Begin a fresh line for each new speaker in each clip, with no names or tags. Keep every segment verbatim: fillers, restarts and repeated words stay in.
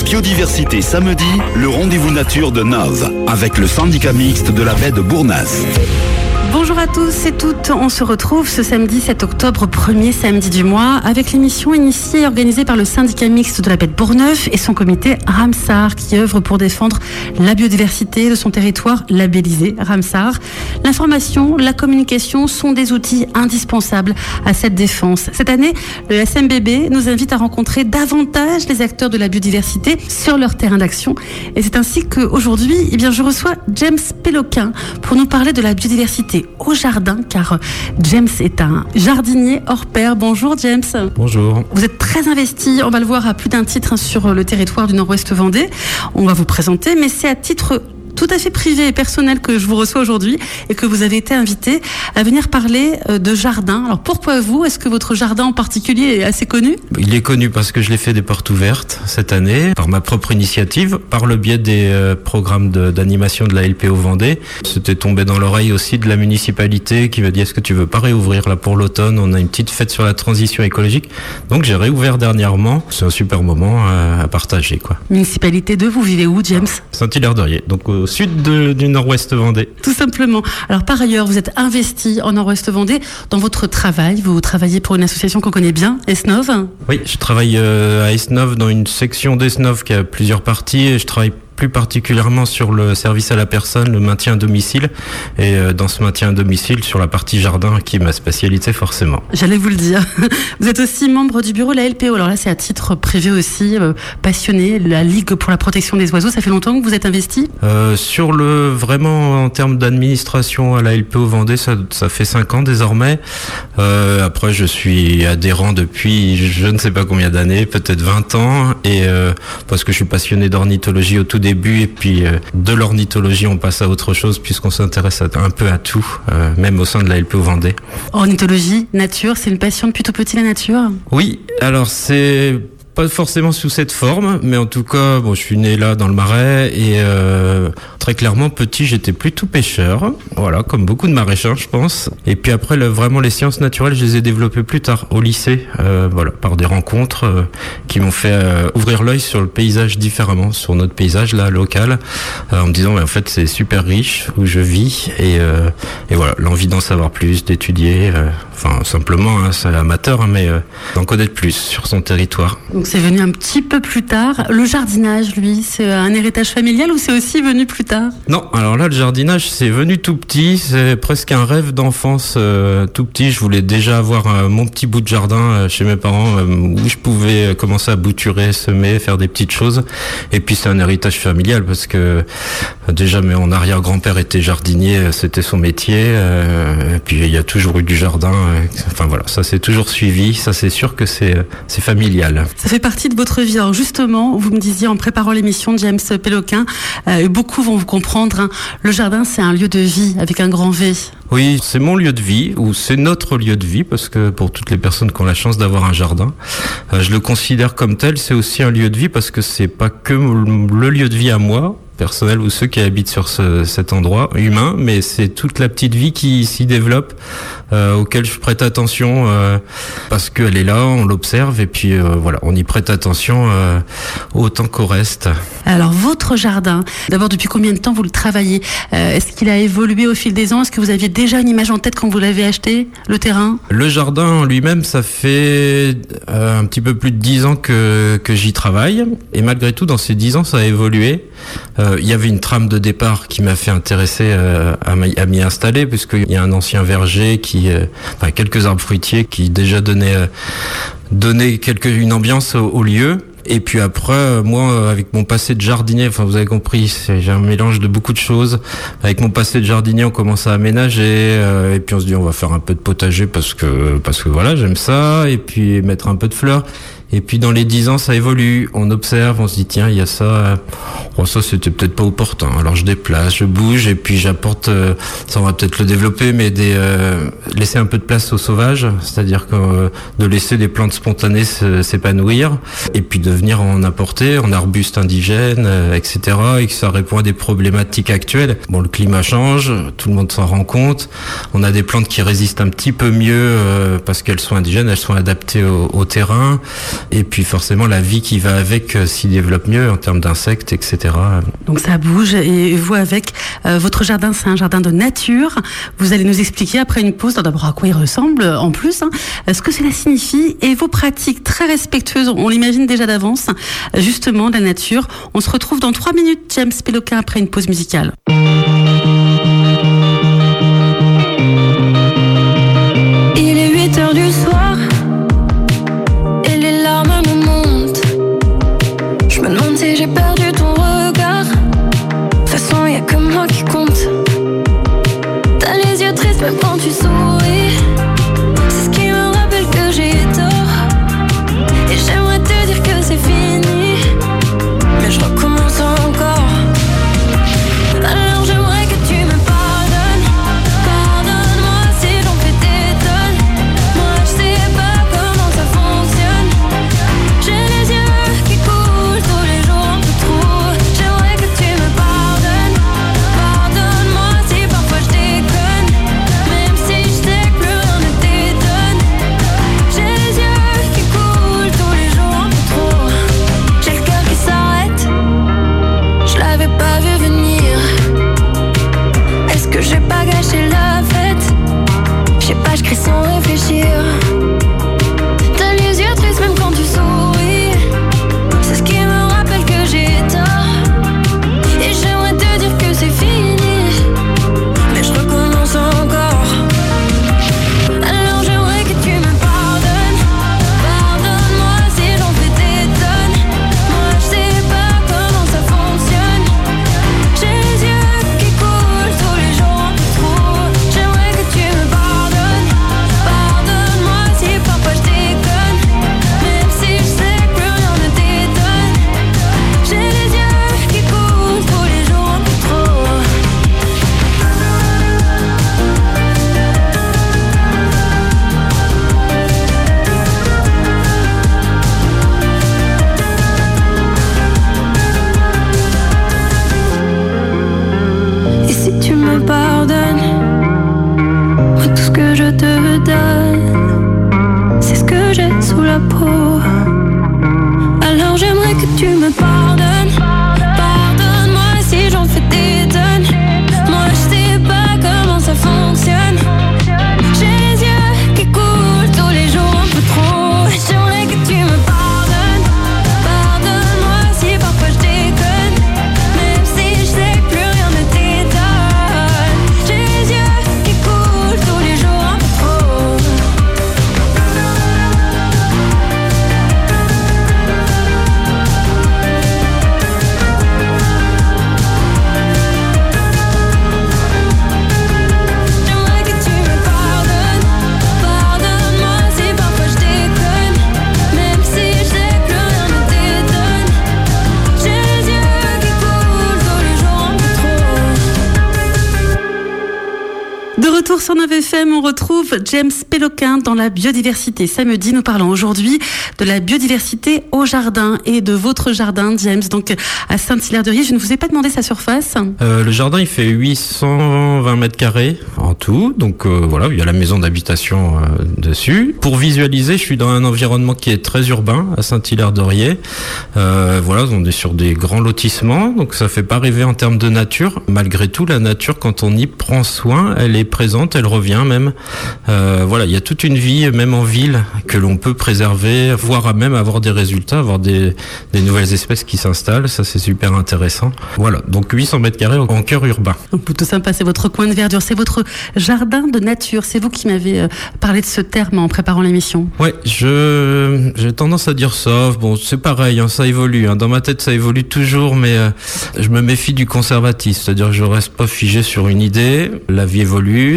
Biodiversité samedi, le rendez-vous nature de Nove, avec le syndicat mixte de la baie de Bournas.
Bonjour à tous et toutes, on se retrouve ce samedi sept octobre, premier samedi du mois, avec l'émission initiée et organisée par le syndicat mixte de la baie de Bourneuf et son comité Ramsar, qui œuvre pour défendre la biodiversité de son territoire labellisé Ramsar. L'information, la communication sont des outils indispensables à cette défense. Cette année, le S M B B nous invite à rencontrer davantage les acteurs de la biodiversité sur leur terrain d'action. Et c'est ainsi qu'aujourd'hui, eh bien, je reçois James Péloquin pour nous parler de la biodiversité au jardin, car James est un jardinier hors pair. Bonjour James.
Bonjour.
Vous êtes très investi, on va le voir à plus d'un titre, hein, sur le territoire du Nord-Ouest Vendée. On va vous présenter, mais c'est à titre tout à fait privé et personnel que je vous reçois aujourd'hui et que vous avez été invité à venir parler de jardin. Alors pourquoi vous? Est-ce que votre jardin en particulier est assez connu?
Il est connu parce que je l'ai fait des portes ouvertes cette année, par ma propre initiative, par le biais des euh, programmes de, d'animation de la L P O Vendée. C'était tombé dans l'oreille aussi de la municipalité qui m'a dit: est-ce que tu veux pas réouvrir là pour l'automne? On a une petite fête sur la transition écologique. Donc j'ai réouvert dernièrement. C'est un super moment à, à partager, quoi.
Municipalité de, vous vivez où, James?
Saint-Hilaire-d'Orier, donc au sud de, du Nord-Ouest Vendée.
Tout simplement. Alors par ailleurs, vous êtes investi en Nord-Ouest Vendée dans votre travail. Vous travaillez pour une association qu'on connaît bien, Esnov.
Oui, je travaille euh, à Esnov dans une section d'Esnov qui a plusieurs parties et je travaille plus particulièrement sur le service à la personne, le maintien à domicile, et euh, dans ce maintien à domicile sur la partie jardin qui est ma spécialité forcément.
J'allais vous le dire. Vous êtes aussi membre du bureau de la L P O. Alors là, c'est à titre privé aussi, euh, passionné, la Ligue pour la protection des oiseaux. Ça fait longtemps que vous êtes investi?
euh, Sur le, vraiment en termes d'administration à la L P O Vendée, ça, ça fait cinq ans désormais. Euh, après, je suis adhérent depuis je ne sais pas combien d'années, peut-être vingt ans, et euh, parce que je suis passionné d'ornithologie au tout début. Début et puis euh, de l'ornithologie on passe à autre chose puisqu'on s'intéresse à, un peu à tout, euh, même au sein de la L P O Vendée.
Ornithologie, nature, c'est une passion depuis tout petit, la nature?
Oui, alors c'est pas forcément sous cette forme, mais en tout cas, bon, je suis né là dans le Marais et euh, très clairement petit, j'étais plutôt pêcheur, voilà, comme beaucoup de maraîchers, je pense. Et puis après, le, vraiment les sciences naturelles, je les ai développées plus tard au lycée, euh, voilà, par des rencontres euh, qui m'ont fait euh, ouvrir l'œil sur le paysage différemment, sur notre paysage là local, euh, en me disant, mais en fait, c'est super riche où je vis et euh, et voilà, l'envie d'en savoir plus, d'étudier, euh, enfin simplement, hein, c'est amateur, hein, mais euh, d'en connaître plus sur son territoire.
Donc c'est venu un petit peu plus tard. Le jardinage, lui, c'est un héritage familial ou c'est aussi venu plus tard?
Non, alors là, le jardinage, c'est venu tout petit. C'est presque un rêve d'enfance euh, tout petit. Je voulais déjà avoir euh, mon petit bout de jardin euh, chez mes parents euh, où je pouvais commencer à bouturer, semer, faire des petites choses. Et puis c'est un héritage familial parce que euh, déjà mon arrière-grand-père était jardinier, euh, c'était son métier. Euh, et puis il y a toujours eu du jardin. Euh, enfin voilà, ça s'est toujours suivi. Ça c'est sûr que c'est, euh, c'est familial.
Ça fait partie de votre vie. Alors justement, vous me disiez en préparant l'émission, James Péloquin, euh, beaucoup vont vous comprendre, hein, le jardin c'est un lieu de vie avec un grand V.
Oui, c'est mon lieu de vie, ou c'est notre lieu de vie, parce que pour toutes les personnes qui ont la chance d'avoir un jardin, euh, je le considère comme tel. C'est aussi un lieu de vie parce que c'est pas que le lieu de vie à moi, personnel, ou ceux qui habitent sur ce, cet endroit humain, mais c'est toute la petite vie qui s'y développe, euh, auquel je prête attention, euh, parce qu'elle est là, on l'observe, et puis euh, voilà, on y prête attention euh, autant qu'au reste.
Alors votre jardin, d'abord depuis combien de temps vous le travaillez? euh, Est-ce qu'il a évolué au fil des ans? Est-ce que vous aviez déjà une image en tête quand vous l'avez acheté, le terrain?
Le jardin en lui-même, ça fait euh, un petit peu plus de dix ans que, que j'y travaille, et malgré tout, dans ces dix ans, ça a évolué. Euh, il y avait une trame de départ qui m'a fait intéresser euh, à, m'y, à m'y installer, puisqu'il y a un ancien verger qui, euh, enfin quelques arbres fruitiers qui déjà donnaient, euh, donnaient quelque, une ambiance au, au lieu. Et puis après, moi, avec mon passé de jardinier, enfin vous avez compris, c'est, j'ai un mélange de beaucoup de choses. Avec mon passé de jardinier, on commence à aménager, euh, et puis on se dit on va faire un peu de potager parce que parce que voilà, j'aime ça, et puis mettre un peu de fleurs. Et puis dans les dix ans, ça évolue. On observe, on se dit tiens, il y a ça. Oh, ça c'était peut-être pas opportun. Alors je déplace, je bouge, et puis j'apporte. Euh, ça on va peut-être le développer, mais des euh, laisser un peu de place au sauvage, c'est-à-dire que euh, de laisser des plantes spontanées s'épanouir, et puis de venir en apporter en arbustes indigènes, euh, et cetera, et que ça répond à des problématiques actuelles. Bon, le climat change, tout le monde s'en rend compte. On a des plantes qui résistent un petit peu mieux euh, parce qu'elles sont indigènes, elles sont adaptées au, au terrain, et puis forcément la vie qui va avec euh, s'y développe mieux en termes d'insectes, et cetera.
Donc ça bouge, et vous avec euh, votre jardin, c'est un jardin de nature. Vous allez nous expliquer après une pause d'abord à quoi il ressemble en plus, hein, ce que cela signifie et vos pratiques très respectueuses, on l'imagine déjà d'avance, justement de la nature. On se retrouve dans trois minutes, James Péloquin, après une pause musicale.
Il est huit heures du soir et les larmes me montent. Je me demande si j'ai perdu ton regard. De toute façon, y a que moi qui compte. T'as les yeux tristes même quand tu souris. C'est ce qui me rappelle que j'ai tort. Et j'aimerais te dire que c'est fini, mais je recommence encore. Alors j'aimerais que tu me pardonnes. Pardonne-moi si j'en fais des tonnes. Moi je sais pas comment ça fonctionne. J'ai les yeux qui coulent tous les jours un peu trop. J'aimerais que tu me pardonnes. Pardonne-moi si parfois je déconne, même si je sais que plus rien ne t'étonne. J'ai les yeux qui coulent tous les jours un peu trop. J'ai le cœur qui s'arrête, je l'avais pas vu venir. Est-ce que j'ai pas gâché la fête? Je sais pas, je crie sans réfléchir. T'as les yeux tristes même quand tu souris. C'est ce qui me rappelle que j'ai tort. Et j'aimerais te dire que c'est fini, mais je recommence encore. Alors j'aimerais que tu me pardonnes. Pardonne-moi si j'en fais des tonnes. Moi je sais pas comment ça fonctionne. J'ai les yeux qui coulent tous les jours un peu trop. J'aimerais que tu me pardonnes. Pardonne-moi si parfois je déconne, même si je sais que plus rien ne t'étonne. J'ai les yeux qui coulent tous les jours un peu trop. Et si tu me pardonnes, moi tout ce que je te donne, c'est ce que j'ai sous la peau. Alors j'aimerais que tu me pardonnes. Pardonne-moi si j'en fais des tonnes. Moi je sais pas comment ça fonctionne. J'ai les yeux qui coulent tous les jours un peu trop. J'aimerais que tu me pardonnes. Pardonne-moi si parfois je déconne, même si je sais que plus rien ne t'étonne. J'ai les yeux qui coulent tous les jours un peu trop. J'aimerais que tu me pardonnes. Pardonne-moi si parfois je déconne, même si je sais que plus rien ne t'étonne. J'ai les yeux qui coulent tous les jours un peu trop.
De retour sur neuf F M, on retrouve James Péloquin dans la biodiversité. Samedi, nous parlons aujourd'hui de la biodiversité au jardin et de votre jardin, James, donc à Saint-Hilaire-de-Riez. Je ne vous ai pas demandé sa surface.
Euh, le jardin, il fait huit cent vingt mètres carrés en tout. Donc euh, voilà, il y a la maison d'habitation euh, dessus. Pour visualiser, je suis dans un environnement qui est très urbain à Saint-Hilaire-de-Riez. Euh, voilà, on est sur des grands lotissements, donc ça fait pas rêver en termes de nature. Malgré tout, la nature, quand on y prend soin, elle est présente, elle revient même. Euh, voilà, il y a toute une vie, même en ville, que l'on peut préserver, voire à même avoir des résultats, avoir des, des nouvelles espèces qui s'installent. Ça, c'est super intéressant. Voilà, donc huit cents mètres carrés en cœur urbain.
Donc plutôt sympa, c'est votre coin de verdure, c'est votre jardin de nature. C'est vous qui m'avez euh, parlé de ce terme en préparant l'émission.
Ouais, je j'ai tendance à dire ça. Bon, c'est pareil, hein, ça évolue. Hein. Dans ma tête, ça évolue toujours, mais euh, je me méfie du conservatisme, c'est-à-dire que je reste pas figé sur une idée. La vie évolue, son chemin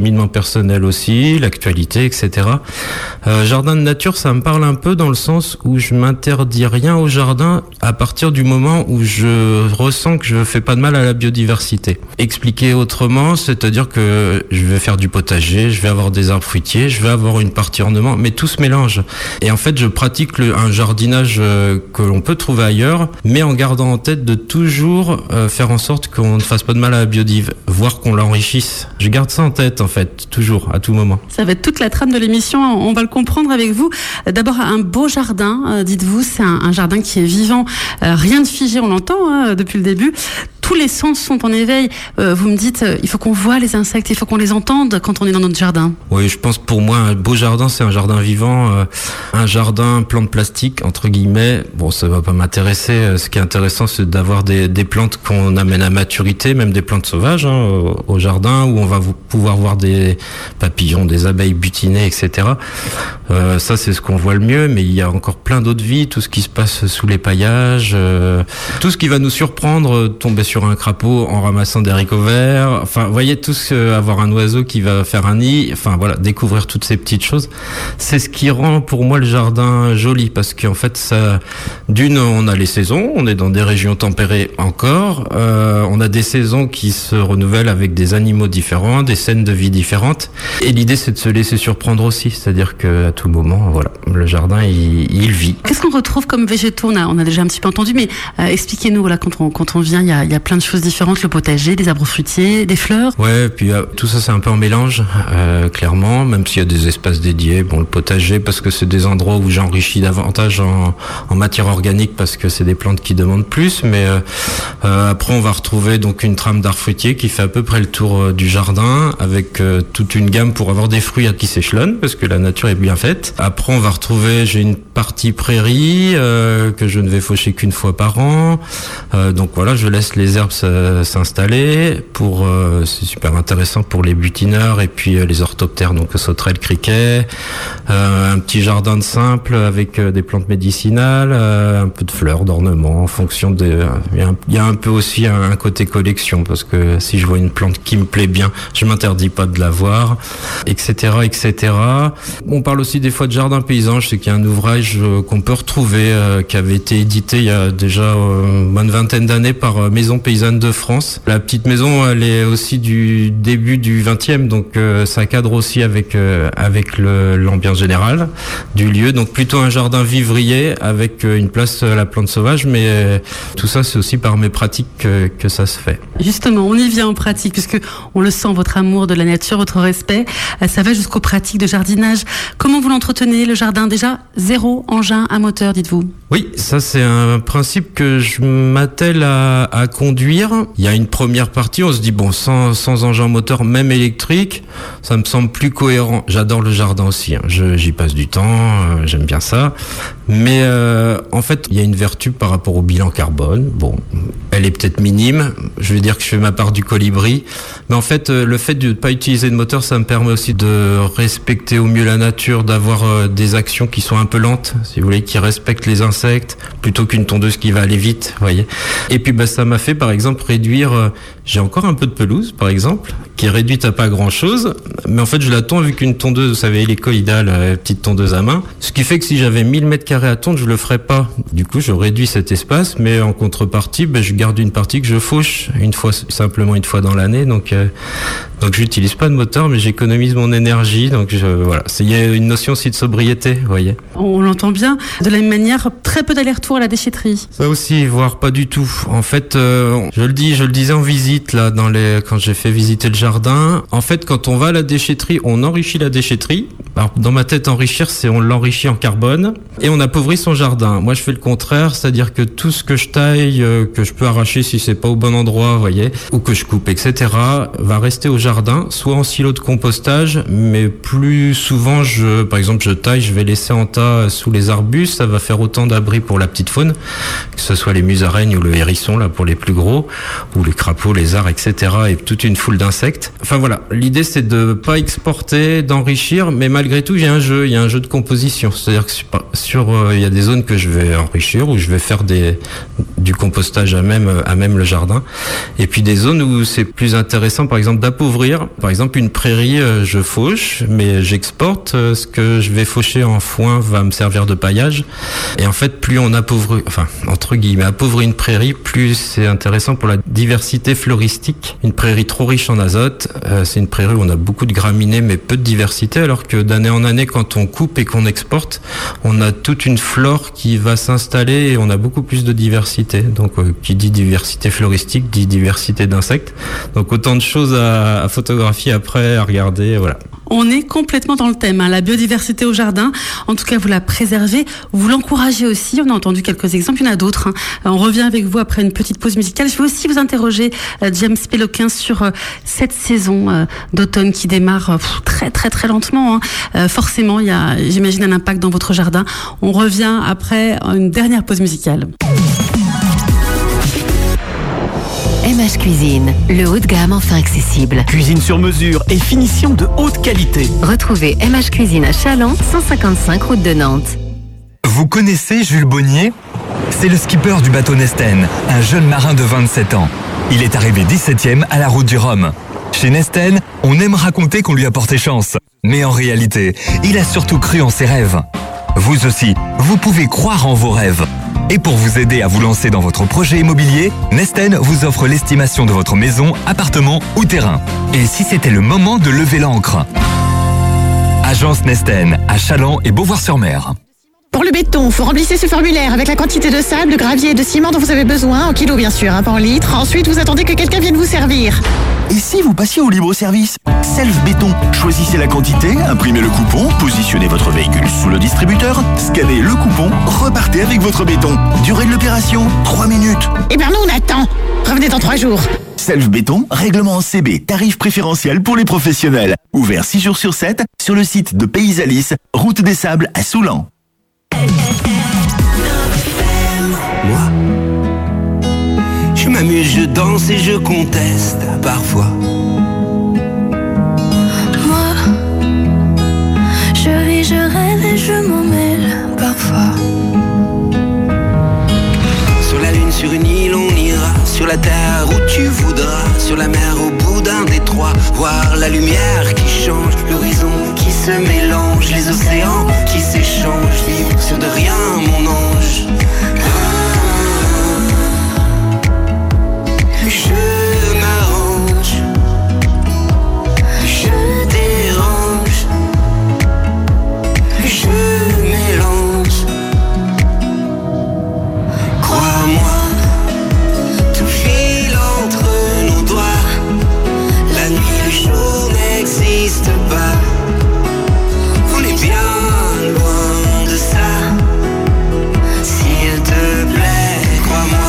cheminement personnel aussi, l'actualité, et cetera. Euh, jardin de nature, ça me parle un peu dans le sens où je m'interdis rien au jardin à partir du moment où je ressens que je fais pas de mal à la biodiversité. Expliquer autrement, c'est-à-dire que je vais faire du potager, je vais avoir des arbres fruitiers, je vais avoir une partie ornement, mais tout se mélange. Et en fait, je pratique le, un jardinage euh, que l'on peut trouver ailleurs, mais en gardant en tête de toujours euh, faire en sorte qu'on ne fasse pas de mal à la biodive, voire qu'on l'enrichisse. Je garde ça en tête, en fait, toujours, à tout moment.
Ça va être toute la trame de l'émission, on va le comprendre avec vous. D'abord, un beau jardin, euh, dites-vous, c'est un, un jardin qui est vivant, euh, rien de figé, on l'entend hein, depuis le début. Tous les sens sont en éveil. Euh, vous me dites, euh, il faut qu'on voit les insectes, il faut qu'on les entende quand on est dans notre jardin.
Oui, je pense pour moi, un beau jardin, c'est un jardin vivant, euh, un jardin plante plastique, entre guillemets. Bon, ça va pas m'intéresser. Ce qui est intéressant, c'est d'avoir des, des plantes qu'on amène à maturité, même des plantes sauvages hein, au, au jardin, où on va pouvoir voir des papillons, des abeilles butinées, et cetera. Euh, ça, c'est ce qu'on voit le mieux, mais il y a encore plein d'autres vies, tout ce qui se passe sous les paillages, euh, tout ce qui va nous surprendre, tomber sur un crapaud en ramassant des haricots verts, enfin, vous voyez, tout ce, avoir un oiseau qui va faire un nid, enfin, voilà, découvrir toutes ces petites choses. C'est ce qui rend, pour moi, le jardin joli, parce qu'en fait, ça, d'une, on a les saisons, on est dans des régions tempérées encore, euh, on a des saisons qui se renouvellent avec des animaux différents, des scènes de vie différentes, et l'idée, c'est de se laisser surprendre aussi, c'est-à-dire que, à tout moment, voilà, le jardin, il, il vit.
Qu'est-ce qu'on retrouve comme végétaux? On a, on a déjà un petit peu entendu, mais euh, expliquez-nous, voilà, quand on, quand on vient, il y a, il y a plein de choses différentes, le potager, des arbres fruitiers, des fleurs.
Ouais, puis euh, tout ça c'est un peu en mélange, euh, clairement, même s'il y a des espaces dédiés. Bon, le potager parce que c'est des endroits où j'enrichis davantage en, en matière organique parce que c'est des plantes qui demandent plus. Mais euh, euh, après on va retrouver donc une trame d'arbres fruitiers qui fait à peu près le tour euh, du jardin avec euh, toute une gamme pour avoir des fruits qui s'échelonnent parce que la nature est bien faite. Après on va retrouver, j'ai une partie prairie euh, que je ne vais faucher qu'une fois par an. Euh, donc voilà, je laisse les herbes s'installer pour euh, c'est super intéressant pour les butineurs et puis euh, les orthoptères, donc sauterelles, criquets, euh, un petit jardin de simple avec euh, des plantes médicinales, euh, un peu de fleurs, d'ornements en fonction de il y a un, il y a un peu aussi un, un côté collection parce que si je vois une plante qui me plaît bien, je m'interdis pas de la voir, etc., etc. On parle aussi des fois de jardin paysan. Je sais qu'il y a un ouvrage euh, qu'on peut retrouver euh, qui avait été édité il y a déjà euh, une bonne vingtaine d'années par euh, Maison Paysanne de France. La petite maison, elle est aussi du début du vingtième, donc euh, ça cadre aussi avec euh, avec le, l'ambiance générale du lieu. Donc plutôt un jardin vivrier avec euh, une place à la plante sauvage, mais euh, tout ça c'est aussi par mes pratiques que, que ça se fait.
Justement, on y vient en pratique, puisque on le sent, votre amour de la nature, votre respect, euh, ça va jusqu'aux pratiques de jardinage. Comment vous l'entretenez, le jardin? Déjà, zéro engin à moteur, dites-vous?
Oui, ça c'est un principe que je m'attelle à, à conduire. Il y a une première partie, on se dit bon, sans, sans engin moteur, même électrique, ça me semble plus cohérent. J'adore le jardin aussi, hein. Je, j'y passe du temps, euh, j'aime bien ça. Mais euh, en fait, il y a une vertu par rapport au bilan carbone. Bon, elle est peut-être minime. Je vais dire que je fais ma part du colibri. Mais en fait, euh, le fait de ne pas utiliser de moteur, ça me permet aussi de respecter au mieux la nature, d'avoir euh, des actions qui sont un peu lentes, si vous voulez, qui respectent les insectes, plutôt qu'une tondeuse qui va aller vite, vous voyez. Et puis, bah, ça m'a fait, par exemple, réduire... Euh, j'ai encore un peu de pelouse, par exemple, qui est réduite à pas grand-chose. Mais en fait, je la tonds avec une tondeuse, vous savez, hélicoïdale, euh, petite tondeuse à main. Ce qui fait que si j'avais mille mètres carrés à tondre, je le ferais pas. Du coup, je réduis cet espace, mais en contrepartie, ben, je garde une partie que je fauche une fois, simplement une fois dans l'année. Donc, euh, donc j'utilise pas de moteur, mais j'économise mon énergie. Donc, je, voilà. C'est, il y a une notion aussi de sobriété, vous voyez.
On l'entend bien. De la même manière, très peu d'aller-retour à la déchetterie.
Ça aussi, voire pas du tout. En fait, euh, je le dis, je le disais en visite, là, dans les, quand j'ai fait visiter le jardin. En fait, quand on va à la déchetterie, on enrichit la déchetterie. Alors, dans ma tête, enrichir, c'est on l'enrichit en carbone et on appauvrit son jardin. Moi, je fais le contraire, c'est-à-dire que tout ce que je taille, euh, que je peux arracher si c'est pas au bon endroit, vous voyez, ou que je coupe, et cetera, va rester au jardin, soit en silo de compostage, mais plus souvent, je, par exemple, je taille, je vais laisser en tas sous les arbustes, ça va faire autant d'abri pour la petite faune, que ce soit les musaraignes ou le hérisson là pour les plus gros, ou les crapauds, les arts, et cetera. Et toute une foule d'insectes. Enfin voilà, l'idée c'est de pas exporter, d'enrichir, mais malgré tout il y a un jeu, il y a un jeu de composition. C'est-à-dire que sur, sur euh, il y a des zones que je vais enrichir, où je vais faire des du compostage à même à même le jardin, et puis des zones où c'est plus intéressant, par exemple d'appauvrir. Par exemple une prairie, euh, je fauche, mais j'exporte. Euh, ce que je vais faucher en foin va me servir de paillage. Et en fait, plus on appauvrit, enfin entre guillemets, appauvrit une prairie, plus c'est intéressant pour la diversité floristique. Une prairie trop riche en azote, euh, c'est une prairie où on a beaucoup de graminées mais peu de diversité, alors que d'année en année, quand on coupe et qu'on exporte, on a toute une flore qui va s'installer et on a beaucoup plus de diversité. Donc euh, qui dit diversité floristique dit diversité d'insectes. Donc autant de choses à, à photographier après, à regarder, voilà.
On est complètement dans le thème, hein, la biodiversité au jardin. En tout cas, vous la préservez, vous l'encouragez aussi. On a entendu quelques exemples, il y en a d'autres. Hein. On revient avec vous après une petite pause musicale. Je vais aussi vous interroger, euh, James Péloquin, sur euh, cette saison euh, d'automne qui démarre euh, très très très lentement. Hein. Euh, forcément, il y a, j'imagine, un impact dans votre jardin. On revient après une dernière pause musicale.
M H Cuisine, le haut de gamme enfin accessible.
Cuisine sur mesure et finition de haute qualité.
Retrouvez M H Cuisine à Châlons, cent cinquante-cinq route de Nantes.
Vous connaissez Jules Bonnier ? C'est le skipper du bateau Nesten, un jeune marin de vingt-sept ans. Il est arrivé dix-septième à la route du Rhum. Chez Nesten, on aime raconter qu'on lui a porté chance. Mais en réalité, il a surtout cru en ses rêves. Vous aussi, vous pouvez croire en vos rêves. Et pour vous aider à vous lancer dans votre projet immobilier, Nesten vous offre l'estimation de votre maison, appartement ou terrain. Et si c'était le moment de lever l'ancre ? Agence Nesten, à Châlons et Beauvoir-sur-Mer.
Pour le béton, vous remplissez ce formulaire avec la quantité de sable, de gravier et de ciment dont vous avez besoin, en kilos bien sûr, hein, pas en litres. Ensuite, vous attendez que quelqu'un vienne vous servir.
Et si vous passiez au libre-service ? Self Béton. Choisissez la quantité, imprimez le coupon, positionnez votre véhicule sous le distributeur, scannez le coupon, repartez avec votre béton. Durée de l'opération, trois minutes.
Eh bien nous, on attend. Revenez dans trois jours.
Self Béton, règlement C B, tarif préférentiel pour les professionnels. Ouvert six jours sur sept sur le site de Paysalis, route des Sables à Soulan.
Moi, je m'amuse, je danse et je conteste parfois.
Moi, je vis, je rêve et je m'en mêle parfois.
Sur la lune, sur une île, on ira. Sur la terre où tu voudras. Sur la mer au bout d'un détroit. Voir la lumière qui change, l'horizon qui se mélange, les océans qui s'échangent. Vivre sur de rien, mon ange. Je m'arrange, je dérange, je mélange. Crois-moi, tout file entre nos doigts. La nuit, le jour n'existe pas. On est bien loin de ça. S'il te plaît, crois-moi.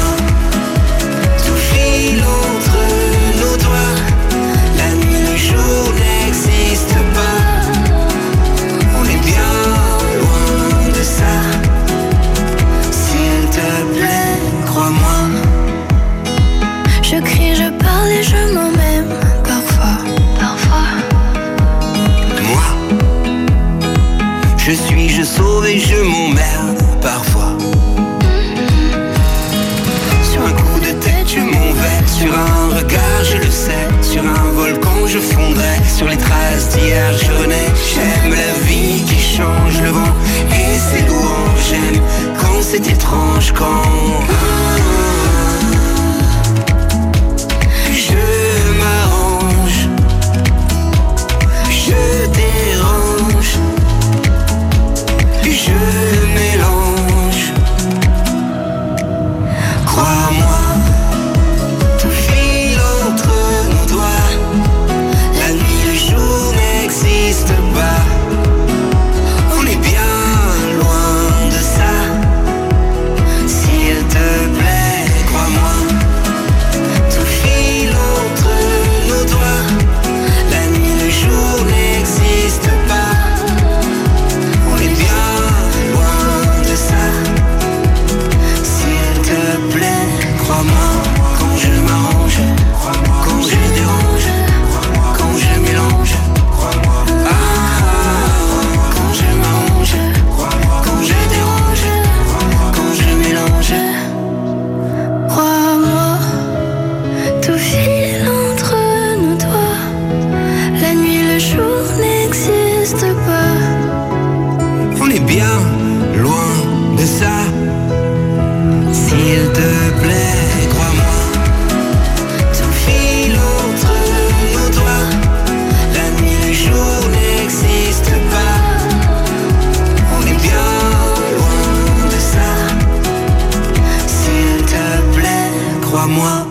Entre nos doigts, la nuit, le jour n'existe pas. On est bien loin de ça. S'il te plaît, crois-moi.
Je crie, je parle et je m'en même parfois, parfois.
Moi, je suis, je sauve et je m'emmerde parfois. Sur un coup de tête, je m'envole. Sur un regard, je le sais. Sur un volcan, je fondrai. Sur les traces d'hier, je renais. J'aime la vie qui change le vent et ses louanges. J'aime quand c'est étrange, quand je m'arrange, je dérange, je mélange. Crois-moi, tout file entre nos doigts. La nuit, le jour n'existe pas. On est bien loin de ça. S'il te crois-moi.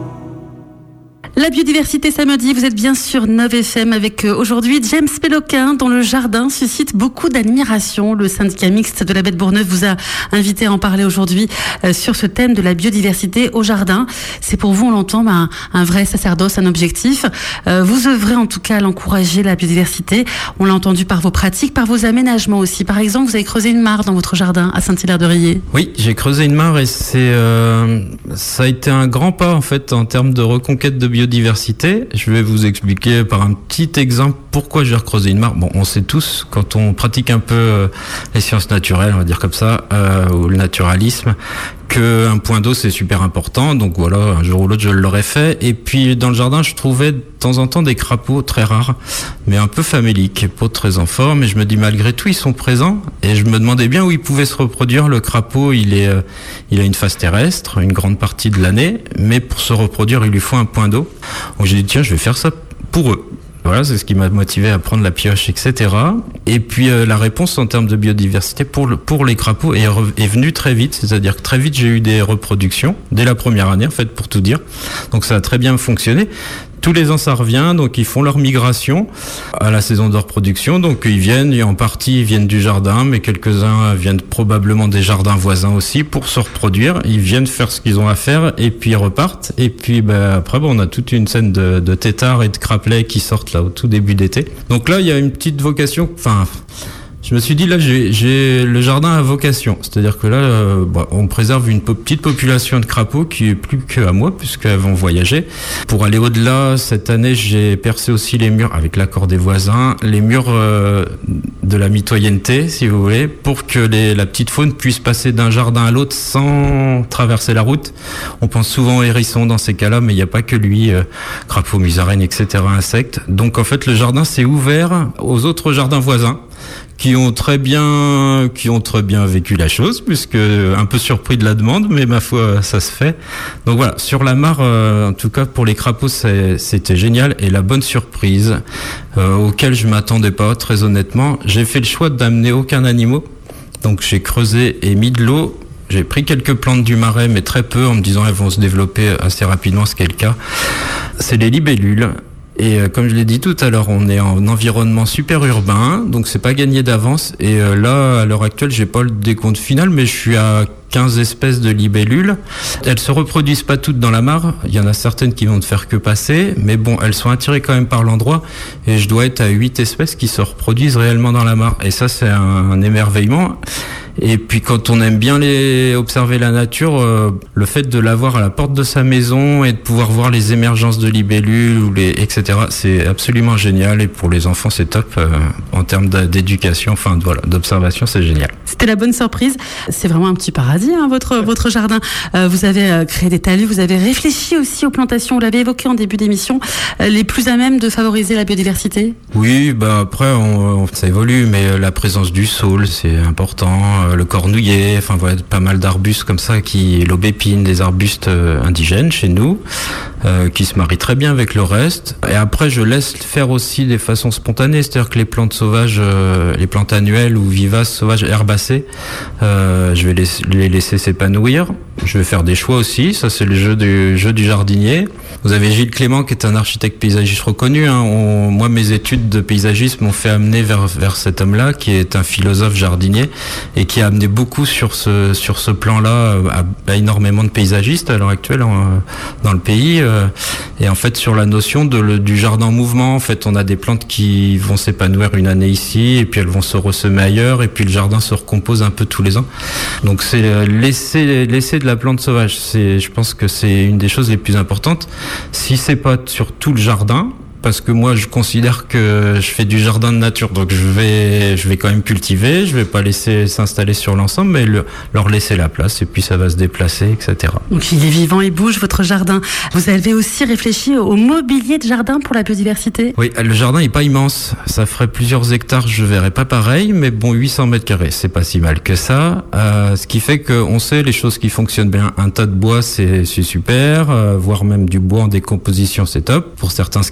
La biodiversité samedi, vous êtes bien sur neuf F M avec euh, aujourd'hui James Péloquin dont le jardin suscite beaucoup d'admiration. Le syndicat mixte de la baie de Bourgneuf vous a invité à en parler aujourd'hui euh, sur ce thème de la biodiversité au jardin. C'est pour vous, on l'entend, bah, un, un vrai sacerdoce, un objectif. Euh, vous œuvrez en tout cas à l'encourager, la biodiversité. On l'a entendu par vos pratiques, par vos aménagements aussi. Par exemple, vous avez creusé une mare dans votre jardin à Saint-Hilaire-de-Riez.
Oui, j'ai creusé une mare et c'est, euh, ça a été un grand pas en fait en termes de reconquête de biodiversité. Diversité. Je vais vous expliquer par un petit exemple pourquoi j'ai recreusé une mare. Bon, on sait tous, quand on pratique un peu euh, les sciences naturelles, on va dire comme ça, euh, ou le naturalisme, qu'un point d'eau c'est super important. Donc voilà, un jour ou l'autre je l'aurais fait. Et puis dans le jardin, je trouvais de temps en temps des crapauds très rares, mais un peu faméliques, pas très en forme. Et je me dis malgré tout ils sont présents. Et je me demandais bien où ils pouvaient se reproduire. Le crapaud, il est, euh, il a une phase terrestre, une grande partie de l'année, mais pour se reproduire, il lui faut un point d'eau. Donc j'ai dit tiens, je vais faire ça pour eux. Voilà, c'est ce qui m'a motivé à prendre la pioche, et cetera. Et puis euh, la réponse en termes de biodiversité pour le, pour les crapauds est, re, est venue très vite, c'est-à-dire que très vite j'ai eu des reproductions dès la première année en fait, pour tout dire. Donc ça a très bien fonctionné. Tous les ans ça revient, donc ils font leur migration à la saison de reproduction. Donc ils viennent, et en partie ils viennent du jardin, mais quelques-uns viennent probablement des jardins voisins aussi pour se reproduire. Ils viennent faire ce qu'ils ont à faire et puis ils repartent. Et puis ben, après ben, on a toute une scène de, de têtards et de crapelets qui sortent là au tout début d'été. Donc là il y a une petite vocation, enfin... Je me suis dit là j'ai, j'ai le jardin à vocation, c'est-à-dire que là euh, bah, on préserve une po- petite population de crapauds qui est plus qu'à moi puisqu'elles vont voyager. Pour aller au-delà, cette année j'ai percé aussi les murs avec l'accord des voisins, les murs euh, de la mitoyenneté si vous voulez, pour que les, la petite faune puisse passer d'un jardin à l'autre sans traverser la route. On pense souvent aux hérissons dans ces cas-là, mais il n'y a pas que lui, euh, crapauds, musaraignes, et cetera, insectes. Donc en fait le jardin s'est ouvert aux autres jardins voisins, qui ont très bien, qui ont très bien vécu la chose, puisque un peu surpris de la demande, mais ma foi, ça se fait. Donc voilà, sur la mare, euh, en tout cas pour les crapauds, c'est, c'était génial et la bonne surprise euh, auquel je m'attendais pas, très honnêtement. J'ai fait le choix d'amener aucun animal, donc j'ai creusé et mis de l'eau. J'ai pris quelques plantes du marais, mais très peu, en me disant elles vont se développer assez rapidement, ce qui est le cas. C'est les libellules. Et euh, comme je l'ai dit tout à l'heure, on est en environnement super urbain, donc c'est pas gagné d'avance. Et euh, là, à l'heure actuelle, j'ai pas le décompte final, mais je suis à quinze espèces de libellules. Elles se reproduisent pas toutes dans la mare. Il y en a certaines qui vont ne faire que passer, mais bon, elles sont attirées quand même par l'endroit. Et je dois être à huit espèces qui se reproduisent réellement dans la mare. Et ça, c'est un, un émerveillement. Et puis quand on aime bien les observer la nature, euh, le fait de l'avoir à la porte de sa maison et de pouvoir voir les émergences de libellules ou les et cetera, c'est absolument génial. Et pour les enfants, c'est top euh, en termes d'éducation, enfin voilà, d'observation, c'est génial.
C'était la bonne surprise. C'est vraiment un petit paradis, hein, votre votre jardin. Euh, vous avez euh, créé des talus, vous avez réfléchi aussi aux plantations. Vous l'avez évoqué en début d'émission, euh, les plus à même de favoriser la biodiversité.
Oui, bah après on, on, ça évolue, mais la présence du saule, c'est important. Le cornouiller, enfin voilà, pas mal d'arbustes comme ça, qui l'aubépine, des arbustes euh, indigènes chez nous, euh, qui se marient très bien avec le reste. Et après, je laisse faire aussi des façons spontanées, c'est-à-dire que les plantes sauvages, euh, les plantes annuelles ou vivaces, sauvages, herbacées, euh, je vais les, les laisser s'épanouir. Je vais faire des choix aussi, ça c'est le jeu du jeu du jardinier. Vous avez Gilles Clément qui est un architecte paysagiste reconnu. Hein. On, moi, mes études de paysagisme m'ont fait amener vers vers cet homme-là, qui est un philosophe jardinier et qui a amené beaucoup sur ce sur ce plan-là à, à énormément de paysagistes à l'heure actuelle en, dans le pays. Et en fait, sur la notion de le, du jardin en mouvement, en fait, on a des plantes qui vont s'épanouir une année ici et puis elles vont se ressemer ailleurs et puis le jardin se recompose un peu tous les ans. Donc c'est laisser laisser de la plante sauvage. C'est, je pense que c'est une des choses les plus importantes. Si c'est pas sur tout le jardin, parce que moi je considère que je fais du jardin de nature, donc je vais je vais quand même cultiver, je vais pas laisser s'installer sur l'ensemble, mais le, leur laisser la place et puis ça va se déplacer, et cetera.
Donc il est vivant et bouge votre jardin. Vous avez aussi réfléchi au mobilier de jardin pour la biodiversité ?
Oui, le jardin est pas immense, ça ferait plusieurs hectares, je verrais pas pareil, mais bon, huit cents mètres carrés, c'est pas si mal que ça. Euh, ce qui fait qu'on sait les choses qui fonctionnent bien. Un tas de bois, c'est, c'est super, euh, voire même du bois en décomposition, c'est top. Pour certains scarabées,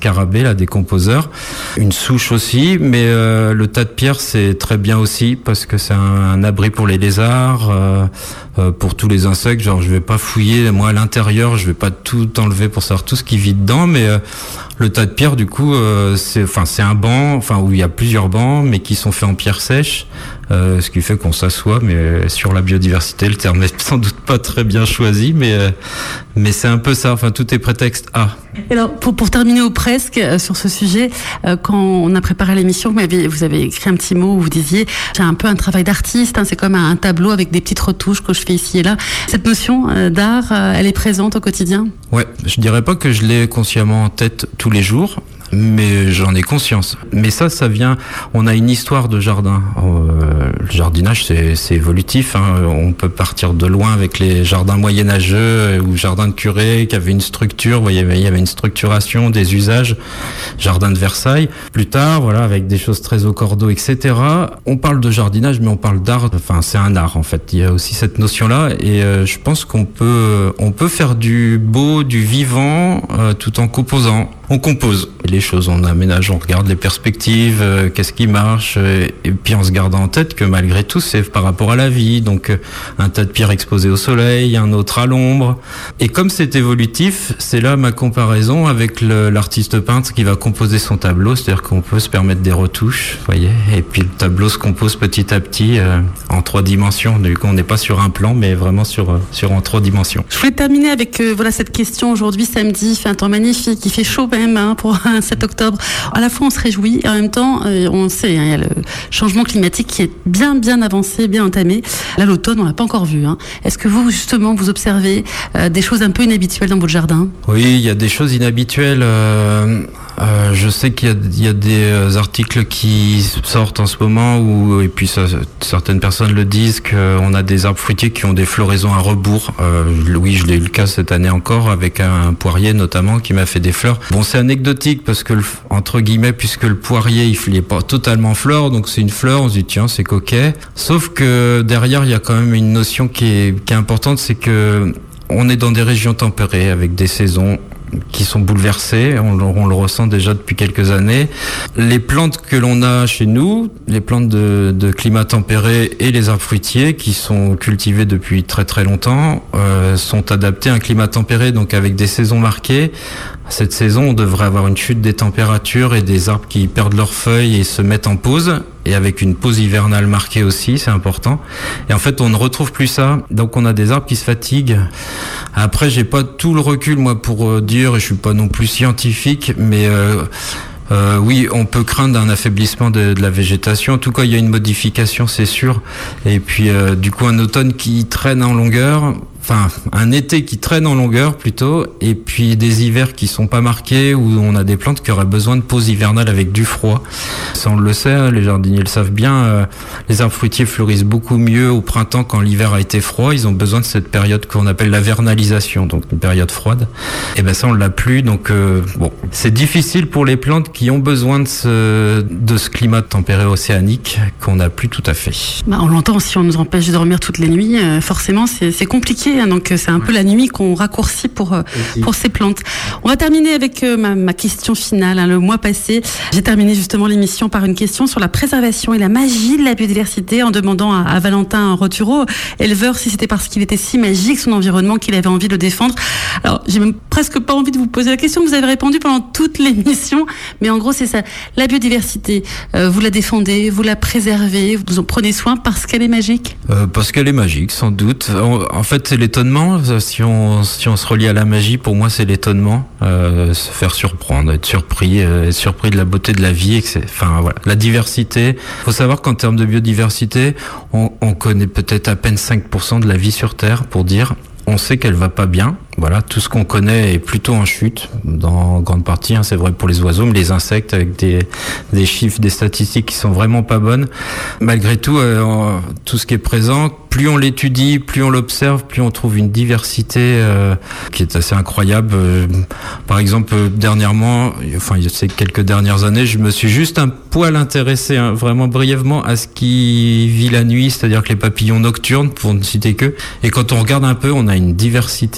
la décomposeur. Une souche aussi, mais euh, le tas de pierre c'est très bien aussi parce que c'est un, un abri pour les lézards, euh, euh, pour tous les insectes. Genre je vais pas fouiller moi à l'intérieur, je vais pas tout enlever pour savoir tout ce qui vit dedans, mais euh, le tas de pierre du coup euh, c'est enfin c'est un banc, enfin où il y a plusieurs bancs mais qui sont faits en pierre sèche. Euh, ce qui fait qu'on s'assoit, mais sur la biodiversité, le terme n'est sans doute pas très bien choisi, mais euh, mais c'est un peu ça. Enfin, tout est prétexte à.
Alors, pour pour terminer ou presque euh, sur ce sujet, euh, quand on a préparé l'émission, vous avez vous avez écrit un petit mot où vous disiez j'ai un peu un travail d'artiste. Hein, c'est comme un, un tableau avec des petites retouches que je fais ici et là. Cette notion euh, d'art, euh, elle est présente au quotidien.
Ouais, je dirais pas que je l'ai consciemment en tête tous les jours. Mais j'en ai conscience. Mais ça, ça vient. On a une histoire de jardin. Euh, le jardinage, c'est, c'est évolutif. Hein. On peut partir de loin avec les jardins moyenâgeux ou jardins de curé qui avaient une structure. Vous voyez, il y avait une structuration des usages. Jardin de Versailles. Plus tard, voilà, avec des choses très au cordeau, et cetera. On parle de jardinage, mais on parle d'art. Enfin, c'est un art en fait. Il y a aussi cette notion-là, et euh, je pense qu'on peut, on peut faire du beau, du vivant, euh, tout en composant. On compose les choses, on aménage, on regarde les perspectives, euh, qu'est-ce qui marche, euh, et puis en se gardant en tête que malgré tout, c'est par rapport à la vie. Donc euh, un tas de pierres exposées au soleil, un autre à l'ombre. Et comme c'est évolutif, c'est là ma comparaison avec le, l'artiste peintre qui va composer son tableau, c'est-à-dire qu'on peut se permettre des retouches, vous voyez, et puis le tableau se compose petit à petit euh, en trois dimensions. Du coup, on n'est pas sur un plan, mais vraiment sur euh, sur en trois dimensions.
Je voulais terminer avec euh, voilà cette question. Aujourd'hui, samedi, il fait un temps magnifique, il fait chaud même hein, pour un sept octobre. À la fois on se réjouit et en même temps euh, on sait, hein, il y a le changement climatique qui est bien bien avancé, bien entamé. Là l'automne on l'a pas encore vu. Hein. Est-ce que vous justement vous observez euh, des choses un peu inhabituelles dans votre jardin?
Oui, il y a des choses inhabituelles. Euh, euh, je sais qu'il y a, il y a des articles qui sortent en ce moment où, et puis ça, certaines personnes le disent, qu'on a des arbres fruitiers qui ont des floraisons à rebours. Euh, oui, je l'ai eu le cas cette année encore avec un poirier notamment qui m'a fait des fleurs. Bon, c'est anecdotique parce que, le, entre guillemets, puisque le poirier il n'est pas totalement fleur, donc c'est une fleur, on se dit tiens c'est coquet. Sauf que derrière il y a quand même une notion qui est, qui est importante, c'est que on est dans des régions tempérées avec des saisons qui sont bouleversées, on, on le ressent déjà depuis quelques années. Les plantes que l'on a chez nous, les plantes de, de climat tempéré et les arbres fruitiers qui sont cultivés depuis très très longtemps euh, sont adaptés à un climat tempéré, donc avec des saisons marquées. Cette saison, on devrait avoir une chute des températures et des arbres qui perdent leurs feuilles et se mettent en pause, et avec une pause hivernale marquée aussi, c'est important. Et en fait, on ne retrouve plus ça, donc on a des arbres qui se fatiguent. Après, j'ai pas tout le recul, moi, pour dire, et je suis pas non plus scientifique, mais euh, euh, oui, on peut craindre un affaiblissement de, de la végétation. En tout cas, il y a une modification, c'est sûr. Et puis, euh, du coup, un automne qui traîne en longueur. Enfin, un été qui traîne en longueur plutôt, et puis des hivers qui sont pas marqués, où on a des plantes qui auraient besoin de pause hivernale avec du froid. Ça, on le sait, les jardiniers le savent bien, euh, les arbres fruitiers fleurissent beaucoup mieux au printemps quand l'hiver a été froid. Ils ont besoin de cette période qu'on appelle la vernalisation, donc une période froide. Et ben ça, on l'a plus, donc euh, bon, c'est difficile pour les plantes qui ont besoin de ce, de ce climat tempéré océanique qu'on n'a plus tout à fait.
Bah, on l'entend, si on nous empêche de dormir toutes les nuits, euh, forcément c'est, c'est compliqué. Donc c'est un peu la nuit qu'on raccourcit pour pour ces plantes. On va terminer avec ma, ma question finale. Hein. Le mois passé, j'ai terminé justement l'émission par une question sur la préservation et la magie de la biodiversité, en demandant à, à Valentin Roturo, éleveur, si c'était parce qu'il était si magique son environnement qu'il avait envie de le défendre. Alors j'ai même presque pas envie de vous poser la question. Vous avez répondu pendant toute l'émission, mais en gros c'est ça. La biodiversité, euh, vous la défendez, vous la préservez, vous en prenez soin parce qu'elle est magique.
Euh, parce qu'elle est magique, sans doute. En, en fait, c'est l'étonnement, si on, si on se relie à la magie, pour moi c'est l'étonnement, euh, se faire surprendre, être surpris, euh, être surpris de la beauté de la vie, et que c'est, enfin voilà, la diversité. Faut savoir qu'en termes de biodiversité, on, on connaît peut-être à peine cinq pour cent de la vie sur Terre, pour dire. On sait qu'elle va pas bien. Voilà, tout ce qu'on connaît est plutôt en chute, dans grande partie, hein, c'est vrai pour les oiseaux, mais les insectes avec des, des chiffres, des statistiques qui sont vraiment pas bonnes. Malgré tout, euh, tout ce qui est présent, plus on l'étudie, plus on l'observe, plus on trouve une diversité euh, qui est assez incroyable. Euh, par exemple, dernièrement, enfin, ces quelques dernières années, je me suis juste un poil intéressé, hein, vraiment brièvement, à ce qui vit la nuit, c'est-à-dire que les papillons nocturnes, pour ne citer que. Et quand on regarde un peu, on a une diversité de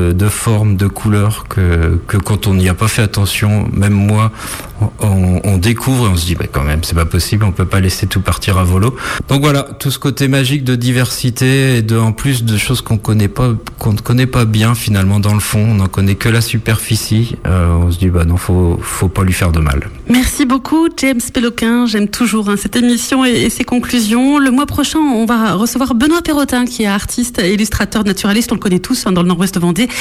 de, de formes, de couleurs que, que quand on n'y a pas fait attention, même moi, on, on découvre et on se dit bah quand même c'est pas possible, on peut pas laisser tout partir à volo. Donc voilà, tout ce côté magique de diversité et de en plus de choses qu'on connaît pas, qu'on ne connaît pas bien finalement dans le fond, on n'en connaît que la superficie. Euh, on se dit bah non, faut faut pas lui faire de mal.
Merci beaucoup James Péloquin, j'aime toujours hein, cette émission et, et ses conclusions. Le mois prochain, on va recevoir Benoît Perrotin qui est artiste et illustrateur naturaliste, on le connaît tous hein, dans le nord-ouest de Vendée.